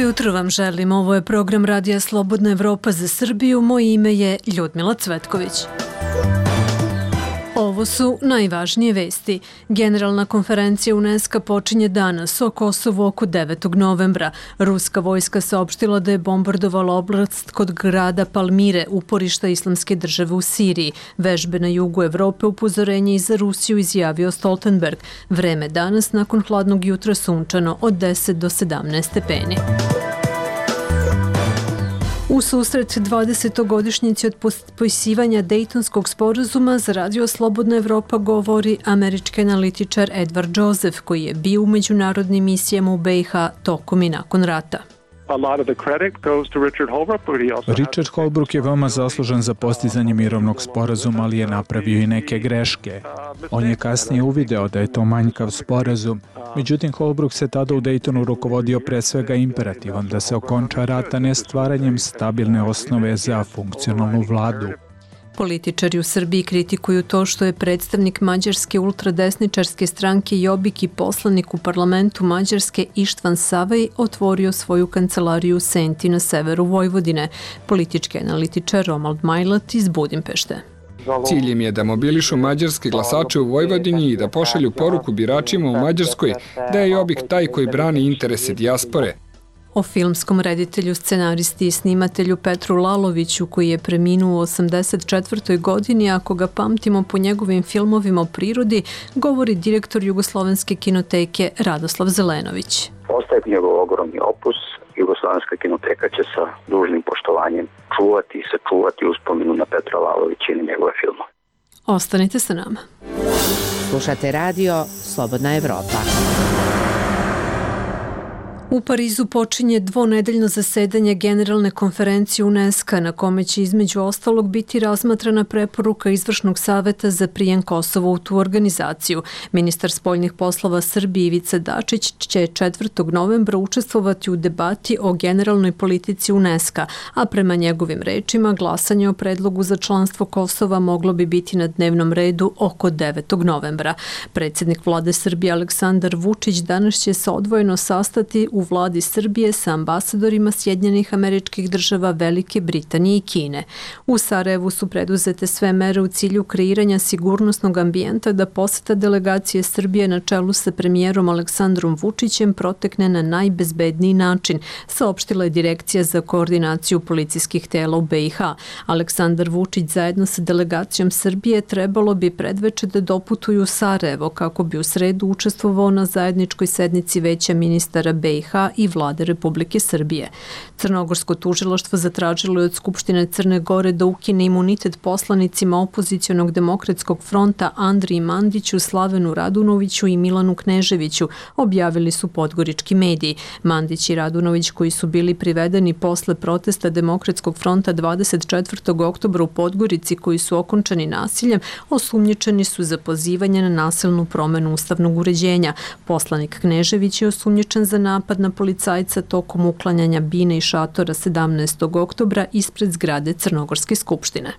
jutro vam želim. Ovo je program Radija Slobodna Evropa za Srbiju. Moje ime je Ljudmila Cvetković. Ovo su najvažnije vesti. Generalna konferencija UNESCO počinje danas o Kosovu oko 9. novembra. Ruska vojska saopštila da je bombardovala oblast kod grada Palmire, uporišta Islamske države u Siriji. Vežbe na jugu Evrope, upozorenje i za Rusiju, izjavio Stoltenberg. Vreme danas nakon hladnog jutra sunčano od 10 do 17 stepeni. U susret 20. od potpisivanja Dejtonskog sporazuma za Radio Slobodna Evropa govori američki analitičar Edward Joseph, koji je bio u međunarodnim misijama u BiH tokom i nakon rata. Richard Holbrooke je veoma zaslužan za postizanje mirovnog sporazuma, ali je napravio i neke greške. On je kasnije uvideo da je to manjkav sporazum. Međutim, Holbrooke se tada u Daytonu rukovodio pre svega imperativom da se okonča rat, a ne stvaranjem stabilne osnove za funkcionalnu vladu. Političari u Srbiji kritikuju to što je predstavnik mađarske ultradesničarske stranke Jobbik i poslanik u parlamentu Mađarske Ištvan Savaj otvorio svoju kancelariju u Senti na severu Vojvodine. Politički analitičar Romuald Majlat iz Budimpešte. Cilj im je da mobilišu mađarske glasače u Vojvodini i da pošalju poruku biračima u Mađarskoj da je Jobbik taj koji brani interese dijaspore. O filmskom reditelju, scenaristi i snimatelju Petru Laloviću, koji je preminuo u 84. godini, ako ga pamtimo po njegovim filmovima o prirodi, govori direktor Jugoslovenske kinoteke Radoslav Zelenović. Ostaje njegov ogromni opus. Jugoslovenska kinoteka će sa dužnim poštovanjem čuvati i sačuvati uspomenu na Petra Lalovića i na njegove filmove. Ostanite sa nama. Slušate radio Slobodna Evropa. U Parizu počinje dvonedeljno zasedanje Generalne konferencije UNESCO, na kome će između ostalog biti razmatrana preporuka Izvršnog saveta za prijem Kosova u tu organizaciju. Ministar spoljnih poslova Srbije Ivica Dačić će 4. novembra učestvovati u debati o generalnoj politici UNESCO, a prema njegovim rečima glasanje o predlogu za članstvo Kosova moglo bi biti na dnevnom redu oko 9. novembra. Predsjednik vlade Srbije Aleksandar Vučić danas će se odvojeno sastati u vladi Srbije sa ambasadorima Sjedinjenih Američkih Država, Velike Britanije i Kine. U Sarajevu su preduzete sve mere u cilju kreiranja sigurnosnog ambijenta da poseta delegacije Srbije na čelu sa premijerom Aleksandrom Vučićem protekne na najbezbedniji način, saopštila je Direkcija za koordinaciju policijskih tela u BiH. Aleksandar Vučić zajedno sa delegacijom Srbije trebalo bi predveče da doputuju u Sarajevo kako bi u sredu učestvovao na zajedničkoj sednici Veća ministara BiH i vlade Republike Srbije. Crnogorsko tužilaštvo zatražilo je od Skupštine Crne Gore da ukine imunitet poslanicima opozicionog demokratskog fronta Andriji Mandiću, Slavenu Radunoviću i Milanu Kneževiću, objavili su podgorički mediji. Mandić i Radunović, koji su bili privedeni posle protesta Demokratskog fronta 24. oktobra u Podgorici, koji su okončani nasiljem, osumnjičeni su za pozivanje na nasilnu promenu ustavnog uređenja. Poslanik Knežević je osumnjičen za napad na policajca tokom uklanjanja bine i šatora 17. oktobra ispred zgrade Crnogorske skupštine.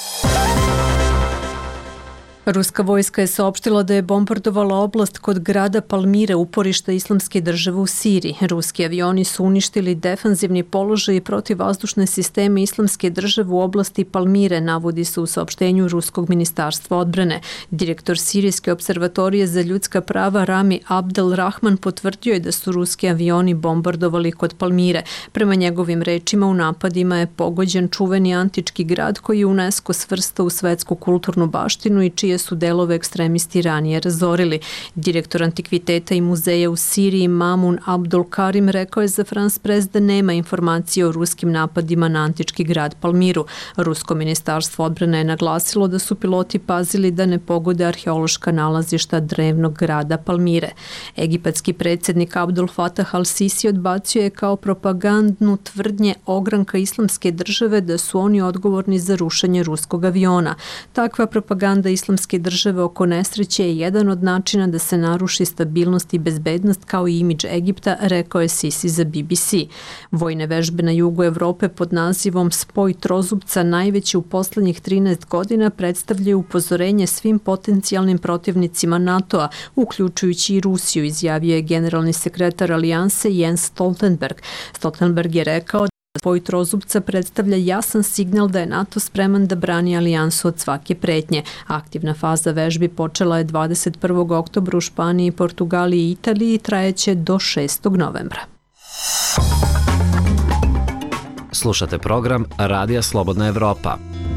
Ruska vojska je saopštila da je bombardovala oblast kod grada Palmire, uporišta Islamske države u Siriji. Ruski avioni su uništili defanzivni položaj i protivvazdušne sisteme Islamske države u oblasti Palmire, navodi se u saopštenju Ruskog ministarstva odbrane. Direktor Sirijske observatorije za ljudska prava Rami Abdel Rahman potvrdio je da su ruski avioni bombardovali kod Palmire. Prema njegovim rečima, u napadima je pogođen čuveni antički grad koji je UNESCO svrstao u svetsku kulturnu baštinu i čije su delove ekstremisti ranije razorili. Direktor antikviteta i muzeja u Siriji Mamun Abdul Karim rekao je za France Press da nema informacije o ruskim napadima na antički grad Palmiru. Rusko ministarstvo odbrane je naglasilo da su piloti pazili da ne pogode arheološka nalazišta drevnog grada Palmire. Egipatski predsjednik Abdul Fatah al-Sisi odbacio je kao propagandnu tvrdnje ogranka Islamske države da su oni odgovorni za rušenje ruskog aviona. Takva propaganda Islamske islamske države oko nesreće je jedan od načina da se naruši stabilnost i bezbednost kao i imidž Egipta, rekao je Sisi za BBC. Vojne vežbe na jugu Evrope pod nazivom Spoj trozubca, najveće u poslednjih 13 godina, predstavljaju upozorenje svim potencijalnim protivnicima NATO-a, uključujući i Rusiju, izjavio je generalni sekretar alijanse Jens Stoltenberg. Stoltenberg je rekao da spoj trozubca predstavlja jasan signal da je NATO spreman da brani alijansu od svake pretnje. Aktivna faza vežbi počela je 21. oktobra u Španiji, Portugaliji i Italiji i trajeće do 6. novembra. Slušate program Radija Slobodna Evropa.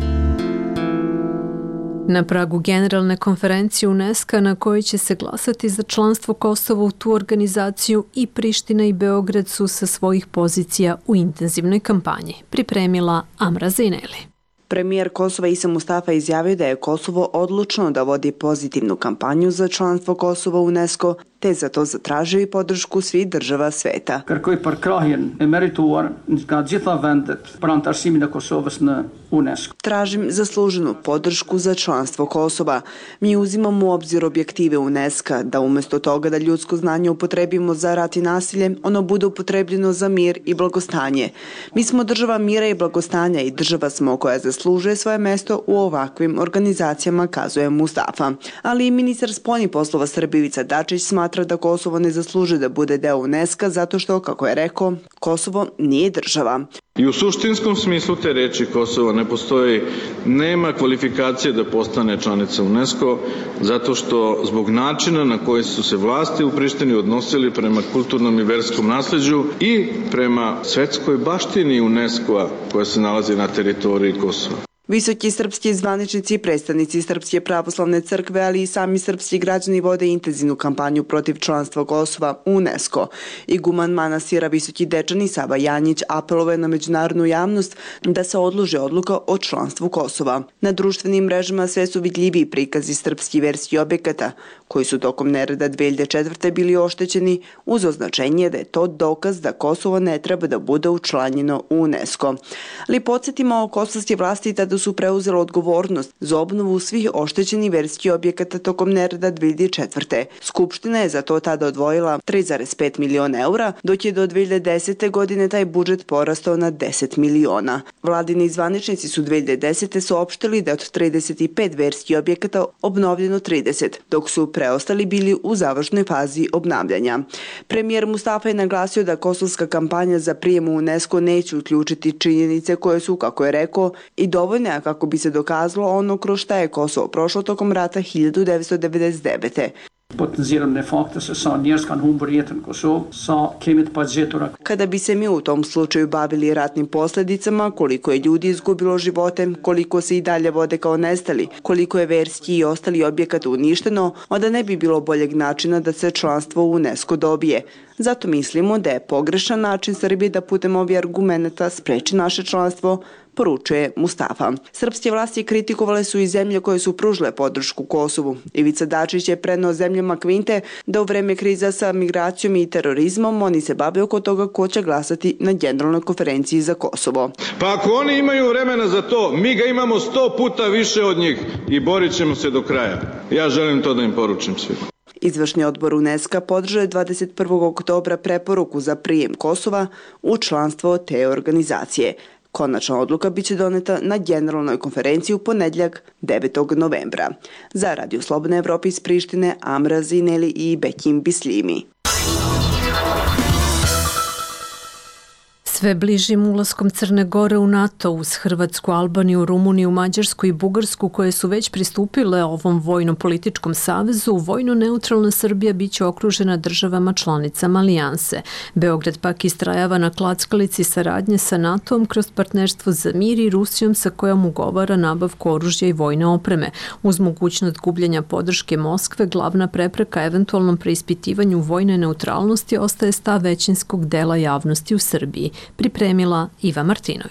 Na pragu generalne konferencije UNESCO na kojoj će se glasati za članstvo Kosova u tu organizaciju, i Priština i Beograd su sa svojih pozicija u intenzivnoj kampanji, pripremila Amra Zineli. Premijer Kosova Isa Mustafa izjavio da je Kosovo odlučno da vodi pozitivnu kampanju za članstvo Kosova u UNESCO, te za to zatražio i podršku svih država sveta. Kërkoj përkrahjen e merituar nga gjitha vendet për anëtarësimin e Kosovës në UNESCO. Tražim zasluženu podršku za članstvo Kosova. Mi uzimamo u obzir objektive UNESCO da umjesto toga da ljudsko znanje upotrebimo za rat i nasilje, ono bude upotrebljeno za mir i blagostanje. Mi smo država mira i blagostanja i država smo koja zaslužuje svoje mesto u ovakvim organizacijama, kazuje Mustafa. Ali i ministar spoljnih poslova Srbije Ivica Dačić smatra da Kosovo ne zaslužuje da bude deo UNESCO zato što, kako je rekao, Kosovo nije država. I u suštinskom smislu te reči Kosovo ne postoji, nema kvalifikacije da postane članica UNESCO, zato što zbog načina na koji su se vlasti u Prištini odnosili prema kulturnom i verskom nasleđu i prema svetskoj baštini UNESCO-a koja se nalazi na teritoriji Kosova. Visoki srpski zvaničnici i predstavnici Srpske pravoslavne crkve, ali i sami srpski građani vode intenzivnu kampanju protiv članstva Kosova u UNESCO. Iguman manastira Visoki Dečani Sava Janjić apelovao je na međunarodnu javnost da se odloži odluka o članstvu Kosova. Na društvenim mrežama sve su vidljiviji prikazi srpskih verskih objekata, koji su tokom nereda 2004. bili oštećeni, uz označenje da je to dokaz da Kosovo ne treba da bude učlanjeno u UNESCO. Ali podsjetimo, kosovske vlasti tada su preuzele odgovornost za obnovu svih oštećenih verskih objekata tokom nereda 2004. Skupština je za to tada odvojila 3,5 miliona eura, dok je do 2010. godine taj budžet porastao na 10 miliona. Vladini zvaničnici su 2010. saopštili da je od 35 verskih objekata obnovljeno 30, dok su preostali bili u završnoj fazi obnavljanja. Premijer Mustafa je naglasio da kosovska kampanja za prijem u UNESCO neće uključiti činjenice koje su, kako je rekao, i dovoljne kako bi se dokazalo ono kroz šta je Kosovo prošlo tokom rata 1999. Potencirane fakte se sa njerëz kanë humbur jetën në Kosovë, sa kemi të pagjetura. Kada bi se mi u tom slučaju bavili ratnim posljedicama, koliko je ljudi izgubilo živote, koliko se i dalje vode kao nestali, koliko je verski i ostali objekat uništeno, onda ne bi bilo boljeg načina da se članstvo u UNESCO dobije. Zato mislimo da je pogrešan način Srbije da putem ovih argumenta spreči naše članstvo, poručuje Mustafa. Srpske vlasti kritikovale su i zemlje koje su pružile podršku Kosovu. Ivica Dačić je preneo zemljama Kvinte da u vreme kriza sa migracijom i terorizmom oni se bave oko toga ko će glasati na generalnoj konferenciji za Kosovo. Pa ako oni imaju vremena za to, mi ga imamo 100 puta više od njih i borit ćemo se do kraja. Ja želim to da im poručim svima. Izvršni odbor UNESCO podržao je 21. oktobra preporuku za prijem Kosova u članstvo te organizacije. Konačna odluka biće doneta na generalnoj konferenciji u ponedjeljak 9. novembra. Za Radio Slobodna Evropa iz Prištine, Amra Zineli i Bekim Bislimi. Sve bližim ulaskom Crne Gore u NATO uz Hrvatsku, Albaniju, Rumuniju, Mađarsku i Bugarsku koje su već pristupile ovom vojno-političkom savezu, vojno-neutralna Srbija biće okružena državama članicama alijanse. Beograd pak istrajava na klackalici saradnje sa NATO-om kroz partnerstvo za mir i Rusijom sa kojom ugovara nabavku oružja i vojne opreme. Uz mogućnost gubljenja podrške Moskve, glavna prepreka eventualnom preispitivanju vojne neutralnosti ostaje stav većinskog dela javnosti u Srbiji, pripremila Iva Martinović.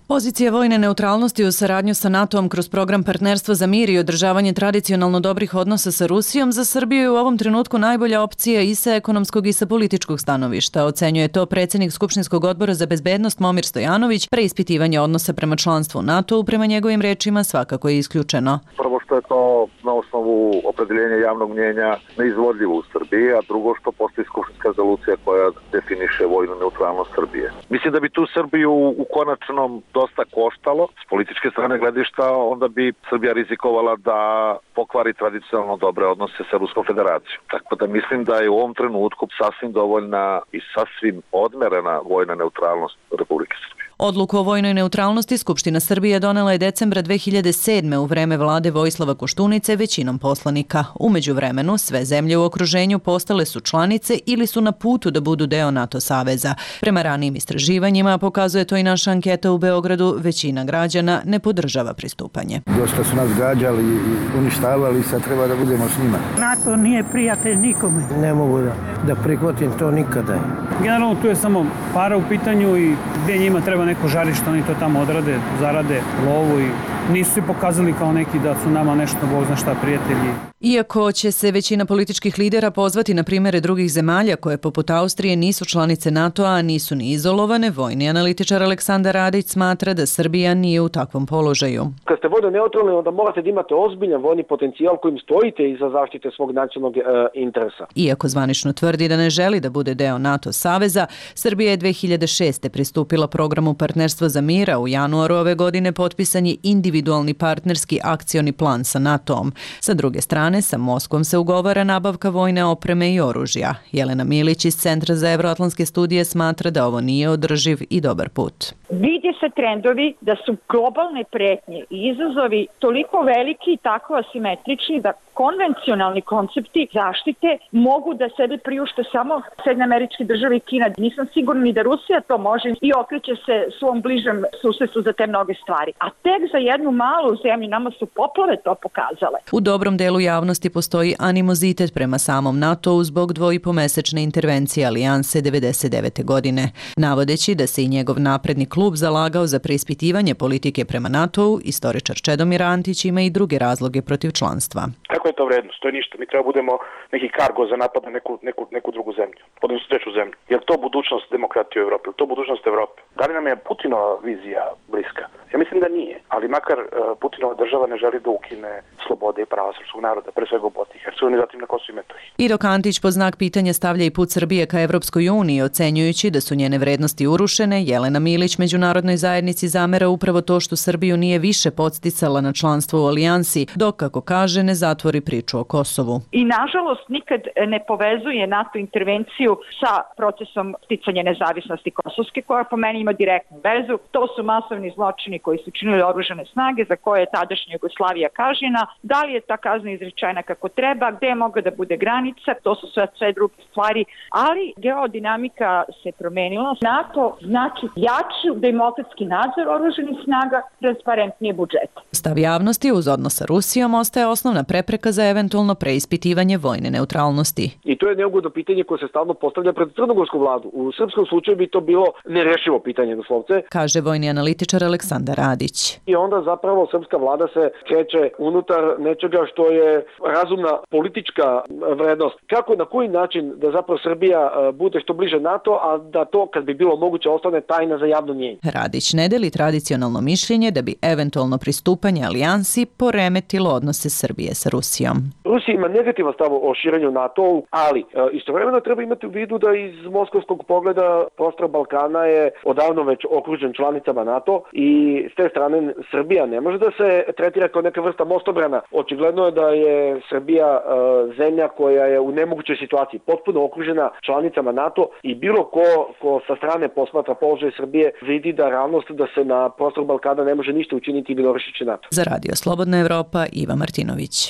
Pozicija vojne neutralnosti u saradnju sa NATO-om kroz program partnerstva za mir i održavanje tradicionalno dobrih odnosa sa Rusijom za Srbiju je u ovom trenutku najbolja opcija i sa ekonomskog i sa političkog stanovišta. Ocenjuje to predsjednik Skupštinskog odbora za bezbednost Momir Stojanović. Preispitivanje odnosa prema članstvu NATO-u prema njegovim rečima svakako je isključeno. Prvo što je to na osnovu opredeljenja javnog mnjenja neizvodljivo u Srbiji, a drugo što postoji skupštinska rezolucija koja definiše vojnu neutralnost Srbije. Mislim da bi tu Srbiju u konačnom dosta koštalo. S političke strane gledišta onda bi Srbija rizikovala da pokvari tradicionalno dobre odnose sa Ruskom federacijom. Tako da mislim da je u ovom trenutku sasvim dovoljna i sasvim odmerena vojna neutralnost Republike Srbije. Odluku o vojnoj neutralnosti Skupština Srbije donela je decembra 2007. u vreme vlade Vojislava Koštunice većinom poslanika. U međuvremenu sve zemlje u okruženju postale su članice ili su na putu da budu deo NATO saveza. Prema ranijim istraživanjima, pokazuje to i naša anketa u Beogradu, većina građana ne podržava pristupanje. Dosta su nas gađali i uništavali, sad treba da budemo s njima. NATO nije prijatelj nikome. Ne mogu da prihvatim to nikada. Generalno tu je samo para u pitanju i gdje njima treba neko žarište, oni to tamo odrade, zarade lovu i nisu se pokazali kao neki da su nama nešto, Bog zna šta, prijatelji. Iako će se većina političkih lidera pozvati na primere drugih zemalja koje poput Austrije nisu članice NATO-a, a nisu ni izolovane, vojni analitičar Aleksandar Radić smatra da Srbija nije u takvom položaju. Kad ste vojno neutralni, onda morate da imate ozbiljan vojni potencijal kojim stojite iza zaštite svog nacionalnog interesa. Iako zvanično tvrdi da ne želi da bude deo NATO saveza, Srbija je 2006. pristupila programu partnerstva za mira. U januaru ove godine potpisan je individualni partnerski akcioni plan sa NATO-om. Sa druge strane, sa Moskvom se ugovara nabavka vojne opreme i oružja. Jelena Milić iz Centra za evroatlantske studije smatra da ovo nije održiv i dobar put. Vidi se trendovi da su globalne pretnje i izazovi toliko veliki i tako asimetrični da konvencionalni koncepti zaštite mogu da sebi priušte samo Sjedinjene Američke Države i Kina. Nisam sigurna ni da Rusija to može i okreće se svom bližem susedstvu za te mnoge stvari. A tek za jednu malu zemlju, nama su poplave to pokazale. U dobrom delu javnosti postoji animozitet prema samom NATO-u zbog 2,5-mesečne intervencije alijanse 99. godine. Navodeći da se i njegov napredni klub zalagao za preispitivanje politike prema NATO-u, istoričar Čedomir Antić ima i druge razloge protiv članstva. Kako je to vrednost? To je ništa. Mi treba budemo neki kargo za napad na neku drugu zemlju, odnosno treću zemlju. Je li to budućnost demokratije u Evropi? Je li to budućnost Evrope? Da li nam je Putinova vizija bliska? Ja mislim da nije, ali makar Putinova država ne želi da ukine slobode i prava srpskog naroda, pre svega u Bosni i Hercegovini, zatim na Kosovu i Metohiji. I dok Antić po znak pitanja stavlja i put Srbije ka Evropskoj uniji, ocenjujući da su njene vrednosti urušene, Jelena Milić međunarodnoj zajednici zamera upravo to što Srbiju nije više podsticala na članstvo u alijansi, dok, kako kaže, ne zatvori priču o Kosovu. I nažalost nikad ne povezuje NATO intervenciju sa procesom sticanja nezavisnosti kosovske, koja po meni ima direktnu vezu. To su masovni zločini koji su činili oružane snage, za koje je tadašnja Jugoslavija kažnjena. Da li je ta kazna izrečena kako treba, gde je mogla da bude granica, to su sve druge stvari, ali geodinamika se promenila. NATO znači jači demokratski nadzor oružanih snaga, transparentnije budžet. Stav javnosti uz odnos sa Rusijom ostaje osnovna prepreka za eventualno preispitivanje vojne neutralnosti. I to je neugodno pitanje koje se stalno postavlja pred crnogorsku vladu. U srpskom slučaju bi to bilo nerešivo pitanje, doslovce. Kaže vojni analitičar Aleksandar Radić. I onda zapravo srpska vlada se kreće unutar nečega što je razumna politička vrednost. Kako, na koji način da zapravo Srbija bude što bliže NATO, a da to, kad bi bilo moguće, ostane tajna za javno mnjenje. Radić ne deli tradicionalno mišljenje da bi eventualno pristupanje alijansi poremetilo odnose Srbije sa Rusijom. Rusija ima negativan stav o širenju NATO-u, ali istovremeno treba imati u vidu da iz moskovskog pogleda prostor Balkana je odavno već okružen članicama NATO i s te strane Srbija ne može da se tretira kao neka vrsta mostobrana. Očigledno je da je Srbija zemlja koja je u nemogućoj situaciji, potpuno okružena članicama NATO i bilo ko sa strane posmatra položaj Srbije vidi da realnost da se na prostoru Balkana ne može ništa učiniti i minorešići NATO. Za Radio Slobodna Evropa, Iva Martinović.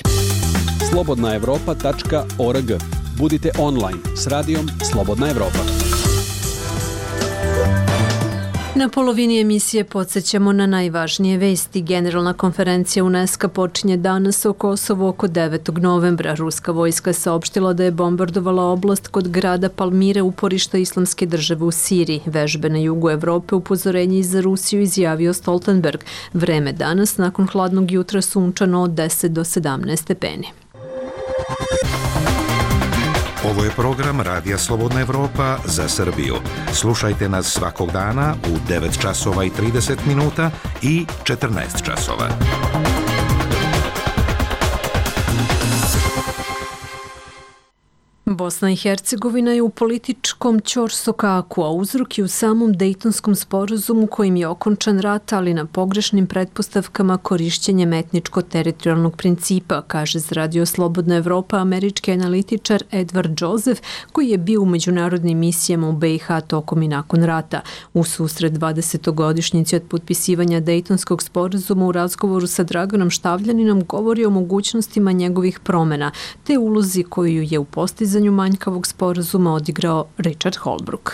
slobodnaevropa.org. Budite online s radijom Slobodna Evropa. Na polovini emisije podsjećamo na najvažnije vesti. Generalna konferencija UNESCO počinje danas o Kosovu oko 9. novembra. Ruska vojska saopštila da je bombardovala oblast kod grada Palmire, uporišta Islamske države u Siriji. Vežbe na jugu Evrope, upozorenje i za Rusiju, izjavio Stoltenberg. Vreme danas nakon hladnog jutra sunčano od 10 do 17 stepeni. Ovo je program Radija Slobodna Evropa za Srbiju. Slušajte nas svakog dana u 9 časova i 30 minuta i 14 časova. Bosna i Hercegovina je u političkom ćorsokaku, a uzrok je u samom Dejtonskom sporazumu kojim je okončan rat, ali na pogrešnim pretpostavkama korišćenjem etničko-teritorijalnog principa, kaže za Radio Slobodna Evropa američki analitičar Edward Joseph, koji je bio u međunarodnim misijama u BiH tokom i nakon rata. U susret 20-godišnjici od potpisivanja Dejtonskog sporazuma u razgovoru sa Draganom Štavljaninom govori o mogućnostima njegovih promena, te ulozi koju je u postizanju manjkavog sporazuma odigrao Richard Holbrooke.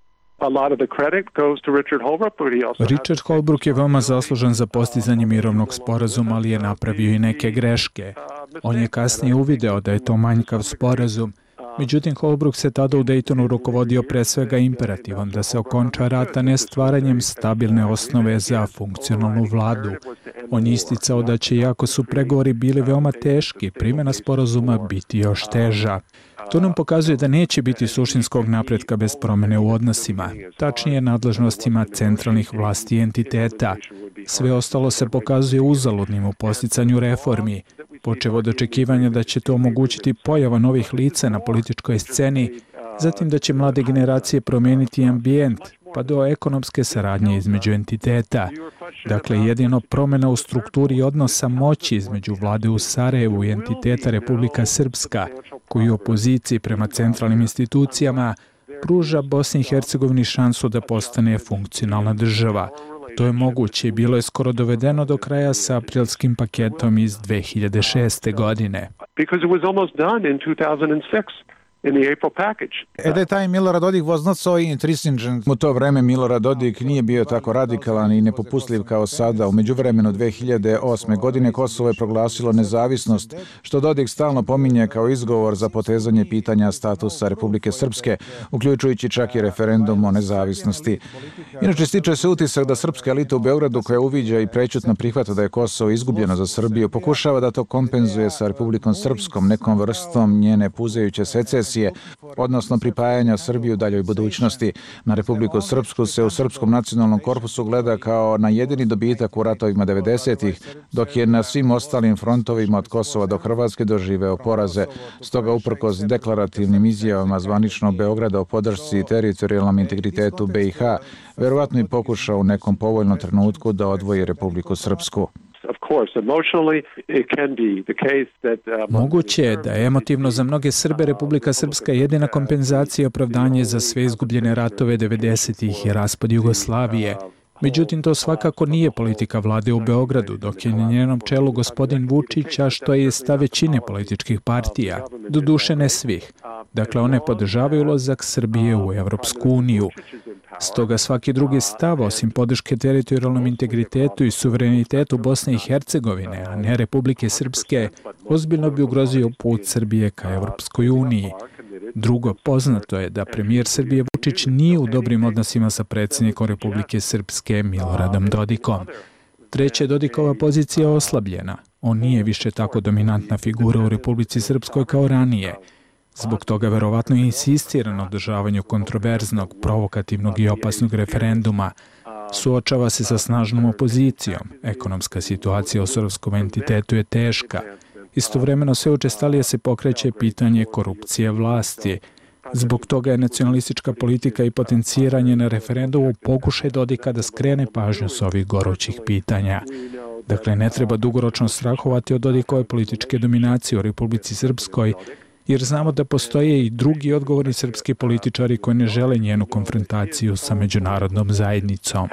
Richard Holbrooke je veoma zaslužan za postizanje mirovnog sporazuma, ali je napravio i neke greške. On je kasnije uvideo da je to manjkav sporazum. Međutim, Holbrooke se tada u Daytonu rukovodio pre svega imperativom da se okonča rat, a ne stvaranjem stabilne osnove za funkcionalnu vladu. On je isticao da će, iako su pregovori bili veoma teški, primjena sporazuma biti još teža. To nam pokazuje da neće biti suštinskog napretka bez promjene u odnosima, tačnije nadležnostima centralnih vlasti i entiteta. Sve ostalo se pokazuje uzaludnim u posticanju reformi, počev od očekivanja da će to omogućiti pojava novih lica na političkoj sceni, zatim da će mlade generacije promijeniti ambijent, pa do ekonomske saradnje između entiteta. Dakle, jedino promjena u strukturi odnosa moći između vlade u Sarajevu i entiteta Republika Srpska, koji u opoziciji prema centralnim institucijama pruža Bosni i Hercegovini šansu da postane funkcionalna država. To je moguće i bilo je skoro dovedeno do kraja sa aprilskim paketom iz 2006. godine. At that time, Milorad Dodik was not so intransigent. U to vreme Milorad Dodik nije bio tako radikalan i nepopustljiv kao sada. U međuvremenu 2008. godine Kosovo je proglasilo nezavisnost, što Dodik stalno pominje kao izgovor za potezanje pitanja statusa Republike Srpske, uključujući čak i referendum o nezavisnosti. Inače, stiče se utisak da srpska elita u Beogradu, koja uviđa i prećutno prihvata da je Kosovo izgubljeno za Srbiju, pokušava da to kompenzuje sa Republikom Srpskom, nekom vrstom njene puzajuće secesije, odnosno pripajanja Srbiju daljoj budućnosti. Na Republiku Srpsku se u Srpskom nacionalnom korpusu gleda kao na jedini dobitak u ratovima 90-ih, dok je na svim ostalim frontovima od Kosova do Hrvatske doživeo poraze. Stoga, uprkos deklarativnim izjavama zvaničnog Beograda o podršci teritorijalnom integritetu BiH, verovatno i pokušao u nekom povoljnom trenutku da odvoji Republiku Srpsku. Moguće je da je emotivno za mnoge Srbe Republika Srpska jedina kompenzacija i opravdanje za sve izgubljene ratove 90-ih i raspad Jugoslavije. Međutim, to svakako nije politika vlade u Beogradu, dok je na njenom čelu gospodin Vučić, a što je stav većine političkih partija, doduše ne svih. Dakle, one podržavaju ulazak Srbije u Evropsku uniju. Stoga svaki drugi stav, osim podrške teritorijalnom integritetu i suverenitetu Bosne i Hercegovine, a ne Republike Srpske, ozbiljno bi ugrozio put Srbije ka Evropskoj uniji. Drugo, poznato je da premijer Srbije Vučić nije u dobrim odnosima sa predsjednikom Republike Srpske Miloradom Dodikom. Treće, Dodikova pozicija je oslabljena. On nije više tako dominantna figura u Republici Srpskoj kao ranije. Zbog toga verovatno je insistira na održavanju kontroverznog, provokativnog i opasnog referenduma. Suočava se sa snažnom opozicijom. Ekonomska situacija u srpskom entitetu je teška. Istovremeno sve učestalije se pokreće pitanje korupcije vlasti. Zbog toga je nacionalistička politika i potenciranje na referendumu pokušaj Dodika da skrene pažnju s ovih gorućih pitanja. Dakle, ne treba dugoročno strahovati od Dodikove političke dominacije u Republici Srpskoj, jer znamo da postoje i drugi odgovorni srpski političari koji ne žele njenu konfrontaciju sa međunarodnom zajednicom.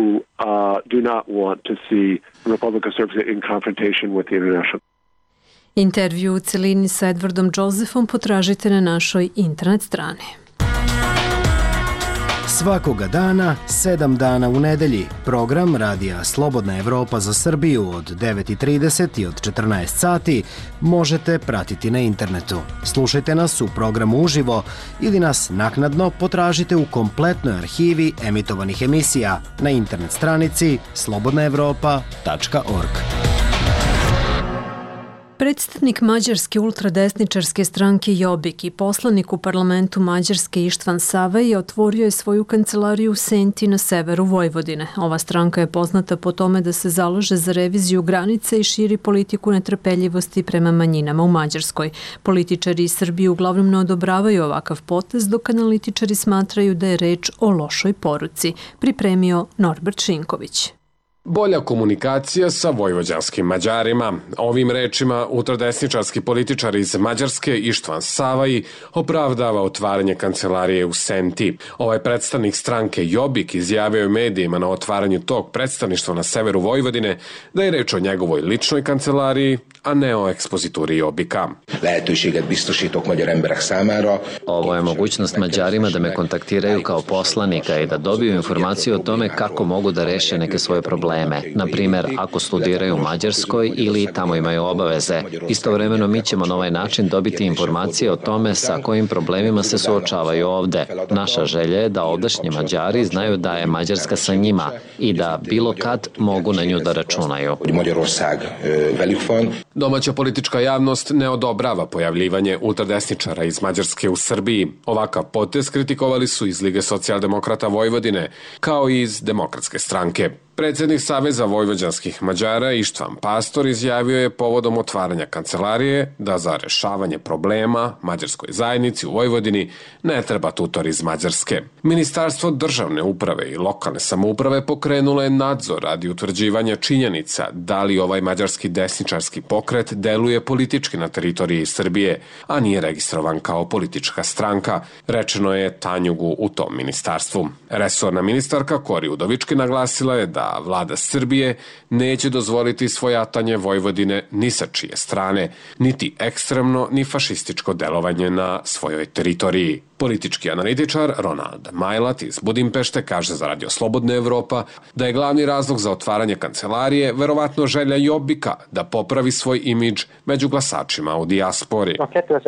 Intervju u celini sa Edwardom Josephom potražite na našoj internet strani. Svakoga dana, 7 dana u nedelji. Program Radija Slobodna Evropa za Srbiju od 9:30 i od 14 sati možete pratiti na internetu. Slušajte nas u programu uživo ili nas naknadno potražite u kompletnoj arhivi emitovanih emisija na internet stranici slobodnaevropa.org. Predstavnik mađarske ultradesničarske stranke Jobbik i poslanik u parlamentu Mađarske Ištvan Savaj otvorio je svoju kancelariju u Senti na severu Vojvodine. Ova stranka je poznata po tome da se zalaže za reviziju granice i širi politiku netrpeljivosti prema manjinama u Mađarskoj. Političari iz Srbije uglavnom ne odobravaju ovakav potez, dok analitičari smatraju da je reč o lošoj poruci. Pripremio Norbert Šinković. Bolja komunikacija sa vojvođanskim Mađarima. Ovim rečima ultradesničarski političar iz Mađarske Ištvan Savaj opravdava otvaranje kancelarije u Senti. Ovaj predstavnik stranke Jobbik izjavio je medijima na otvaranju tog predstavništva na severu Vojvodine da je reč o njegovoj ličnoj kancelariji, a ne o ekspozituri Jobbika. Ovo je mogućnost Mađarima da me kontaktiraju kao poslanika i da dobiju informaciju o tome kako mogu da reše neke svoje probleme. Na primer, ako studiraju u Mađarskoj ili tamo imaju obaveze. Istovremeno mi ćemo na ovaj način dobiti informacije o tome sa kojim problemima se suočavaju ovde. Naša želja je da ovdašnji Mađari znaju da je Mađarska sa njima i da bilo kad mogu na nju da računaju. Domaća politička javnost ne odobrava pojavljivanje ultradesničara iz Mađarske u Srbiji. Ovakav potez kritikovali su iz Lige socijaldemokrata Vojvodine, kao i iz Demokratske stranke. Predsjednik Saveza vojvođanskih Mađara Ištvan Pastor izjavio je povodom otvaranja kancelarije da za rešavanje problema mađarskoj zajednici u Vojvodini ne treba tutor iz Mađarske. Ministarstvo državne uprave i lokalne samouprave pokrenulo je nadzor radi utvrđivanja činjenica da li ovaj mađarski desničarski pokret deluje politički na teritoriji Srbije, a nije registrovan kao politička stranka, rečeno je Tanjugu u tom ministarstvu. Resorna ministarka Kori Udovički naglasila je da vlada Srbije neće dozvoliti svojatanje Vojvodine ni sa čije strane, niti ekstremno, ni fašističko delovanje na svojoj teritoriji. Politički analitičar Ronald Majlat iz Budimpešte kaže za Radio Slobodna Evropa da je glavni razlog za otvaranje kancelarije verovatno želja Jobbika da popravi svoj imidž među glasačima u dijaspori.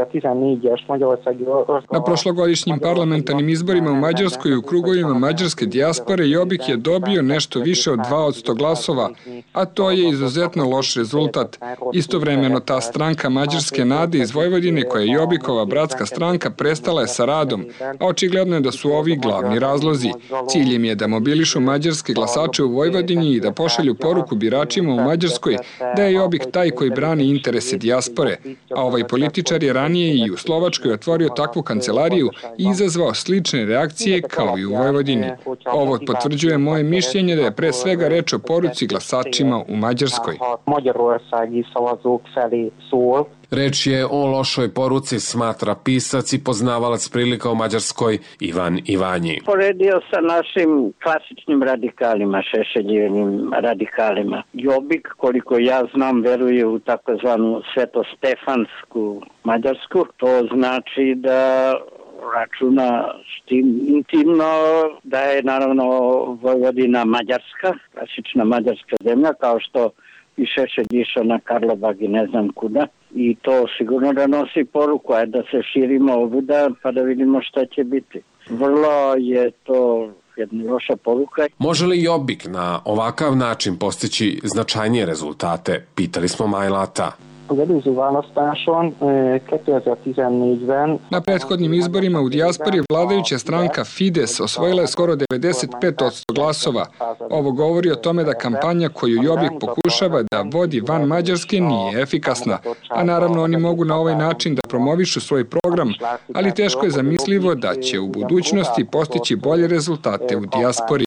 Na prošlogodišnjim parlamentarnim izborima u Mađarskoj i u krugovima mađarske dijaspore Jobbik je dobio nešto više od 2% glasova, a to je izuzetno loš rezultat. Istovremeno ta stranka Mađarske nade iz Vojvodine, koja je Jobbikova bratska stranka, prestala je sa radom, a očigledno je da su ovi glavni razlozi. Cilj im je da mobilišu mađarske glasače u Vojvodini i da pošalju poruku biračima u Mađarskoj da je Jobbik taj koji brani interese dijaspore, a ovaj političar je ranije i u Slovačkoj otvorio takvu kancelariju i izazvao slične reakcije kao i u Vojvodini. Ovo potvrđuje moje mišljenje da je pre svega reč o poruci glasačima u Mađarskoj. Reč je o lošoj poruci, smatra pisac i poznavalac prilika u Mađarskoj Ivan Ivanji. Poredio sa našim klasičnim radikalima, Šešeljevim radikalima. Jobbik, koliko ja znam, veruje u takozvanu svetostefansku Mađarsku. To znači da računa s tim intimno da je naravno Vojvodina Mađarska, klasična mađarska zemlja, kao što i Šešelj išao na Karlobag i ne znam kuda. I to sigurno da nosi poruku, a da se širimo ovuda pa da vidimo šta će biti. Vrlo je to jedna loša poruka. Može li Jobbik na ovakav način postići značajnije rezultate? Pitali smo Majlata. Na prethodnim izborima u dijaspori vladajuća stranka Fides osvojila je skoro 95% glasova. Ovo govori o tome da kampanja koju Jobbik pokušava da vodi van Mađarske nije efikasna, a naravno oni mogu na ovaj način da promovišu svoj program, ali teško je zamislivo da će u budućnosti postići bolje rezultate u dijaspori.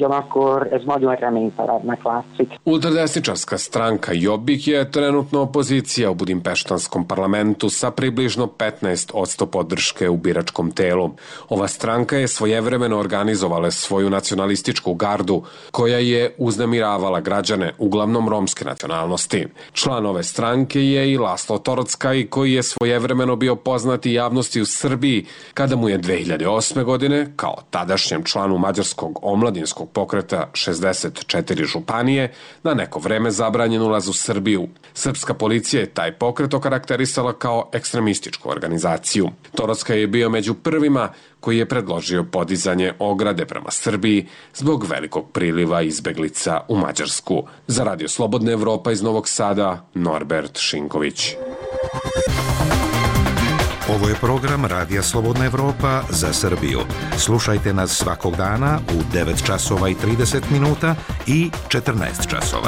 Ultradesničarska stranka Jobbik je trenutno opozicija opozicija u budimpeštanskom parlamentu sa približno 15% podrške u biračkom telu. Ova stranka je svojevremeno organizovala svoju nacionalističku gardu, koja je uznemiravala građane, uglavnom romske nacionalnosti. Član ove stranke je i Laslo Torockaj, koji je svojevremeno bio poznati javnosti u Srbiji kada mu je 2008. godine, kao tadašnjem članu mađarskog omladinskog pokreta 64 županije, na neko vreme zabranjen ulaz u Srbiju. Srpska policija je taj pokret okarakterisala kao ekstremističku organizaciju. Torockaj je bio među prvima koji je predložio podizanje ograde prema Srbiji zbog velikog priliva izbeglica u Mađarsku. Za Radio Slobodna Evropa iz Novog Sada, Norbert Šinković. Ovo je program Radija Slobodna Evropa za Srbiju. Slušajte nas svakog dana u 9 časova i 30 minuta i 14 časova.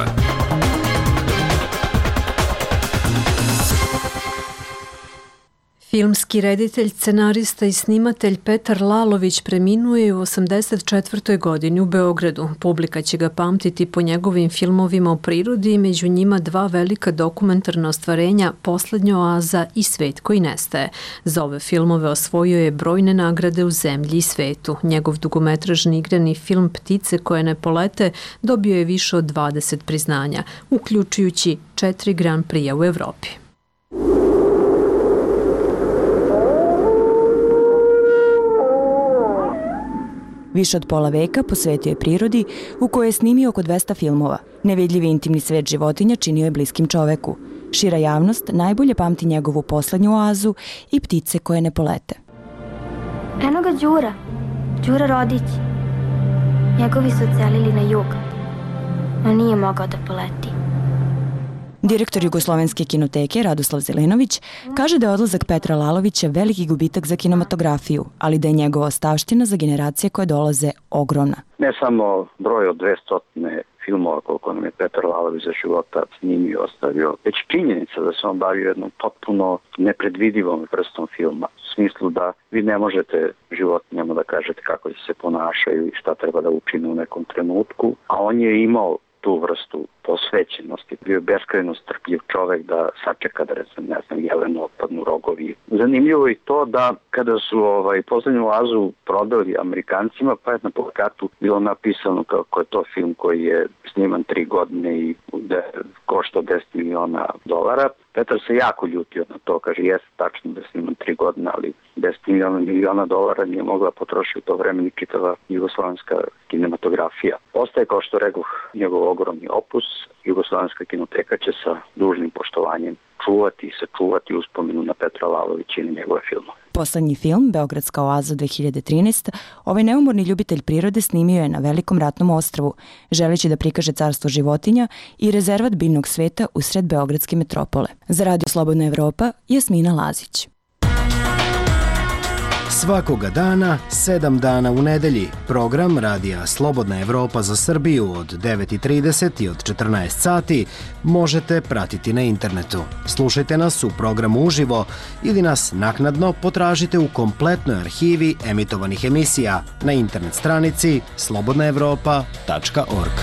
Filmski reditelj, scenarista i snimatelj Petar Lalović preminuo je u 84. godini u Beogradu. Publika će ga pamtiti po njegovim filmovima o prirodi i među njima 2 velika dokumentarna ostvarenja Poslednja oaza i Svet koji nestaje. Za ove filmove osvojio je brojne nagrade u zemlji i svetu. Njegov dugometražni igrani film Ptice koje ne polete dobio je više od 20 priznanja, uključujući 4 Grand Prix u Evropi. Više od pola veka posvetio je prirodi, u kojoj je snimio oko 200 filmova. Nevidljivi intimni svet životinja činio je bliskim čoveku. Šira javnost najbolje pamti njegovu Poslednju oazu i Ptice koje ne polete. Eno ga Đura Rodić. Njegovi su odselili na jug, no nije mogao da poleti. Direktor Jugoslovenske kinoteke Radoslav Zelenović kaže da je odlazak Petra Lalovića veliki gubitak za kinematografiju, ali da je njegova ostavština za generacije koje dolaze ogromna. Ne samo broj od 200 filmova koliko nam je Petar Lalović za života snimio i ostavio, već činjenica da se on bavio jednom potpuno nepredvidivom vrstom filma. U smislu da vi ne možete životinjama da kažete kako se ponašaju i šta treba da učine u nekom trenutku, a on je imao tu vrstu posvećenosti. Bio je beskrajno strpljiv čovek da sačeka da jelenu otpadnu rogovi. Zanimljivo je to da kada su Poslednju oazu prodali Amerikancima, pa je na plakatu bilo napisano kako je to film koji je sniman 3 godine i košta $10 miliona. Petar se jako ljutio na to, kaže jeste tačno da je sniman 3 godine, ali $10 miliona nije mogla potrošiti u to vreme ni čitava jugoslovenska kinematografija. Ostaje, kao što rekoh, njegov ogromni opus. Jugoslovenska kinoteka će sa dužnim poštovanjem čuvati i sačuvati uspomenu na Petra Lalovića i na njegove filmove. Poslednji film, Beogradska oaza 2013, ovaj neumorni ljubitelj prirode snimio je na Velikom ratnom ostrvu, želeći da prikaže carstvo životinja i rezervat biljnog sveta usred beogradske metropole. Za Radio Slobodna Evropa, Jasmina Lazić. Svakoga dana, 7 dana u nedelji, program Radija Slobodna Evropa za Srbiju od 9:30 i od 14 sati možete pratiti na internetu. Slušajte nas u programu uživo ili nas naknadno potražite u kompletnoj arhivi emitovanih emisija na internet stranici slobodnaevropa.org.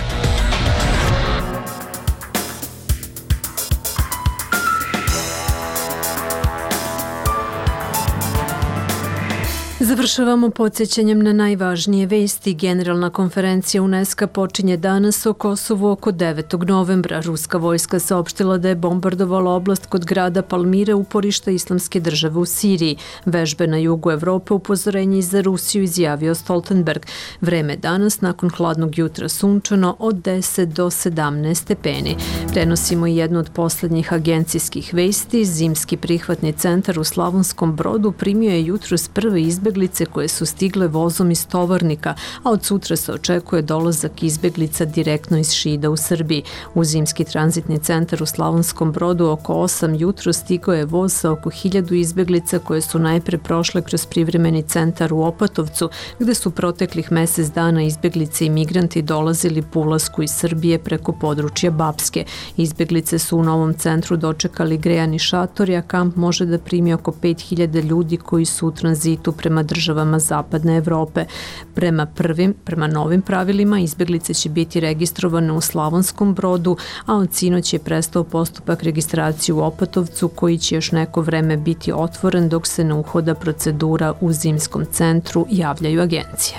Završavamo podsjećanjem na najvažnije vesti. Generalna konferencija UNESCO počinje danas o Kosovu oko 9. novembra. Ruska vojska saopštila da je bombardovala oblast kod grada Palmire, uporišta Islamske države u Siriji. Vežbe na jugu Evrope, upozorenje za Rusiju, izjavio Stoltenberg. Vreme danas, nakon hladnog jutra, sunčano od 10 do 17 stepeni. Prenosimo i jednu od poslednjih agencijskih vesti. Zimski prihvatni centar u Slavonskom Brodu primio je jutros prve izbeglice koje su stigle vozom iz Tovarnika, a od sutra se očekuje dolazak izbeglica direktno iz Šida u Srbiji. U zimski tranzitni centar u Slavonskom Brodu oko 8 jutro stigao je voz sa oko 1000 izbeglica koje su najpre prošle kroz privremeni centar u Opatovcu, gde su proteklih mesec dana izbeglice i migranti dolazili po ulasku iz Srbije preko područja Bapske. Izbeglice su u novom centru dočekali grejani šatori, a kamp može da primi oko 5000 ljudi koji su u tranzitu prema državama Zapadne Evrope. Prema novim pravilima izbeglice će biti registrovane u Slavonskom Brodu, a od sinoć je prestao postupak registracije u Opatovcu koji će još neko vreme biti otvoren dok se ne uhoda procedura u zimskom centru, javljaju agencije.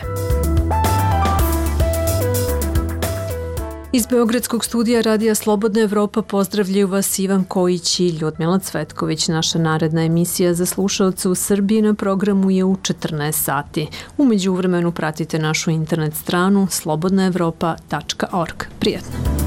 Iz Beogradskog studija Radija Slobodna Evropa pozdravljaju vas Ivan Kojić i Ljudmila Cvetković. Naša naredna emisija za slušaoce u Srbiji na programu je u 14 sati. U međuvremenu pratite našu internet stranu slobodnaevropa.org. Prijatno!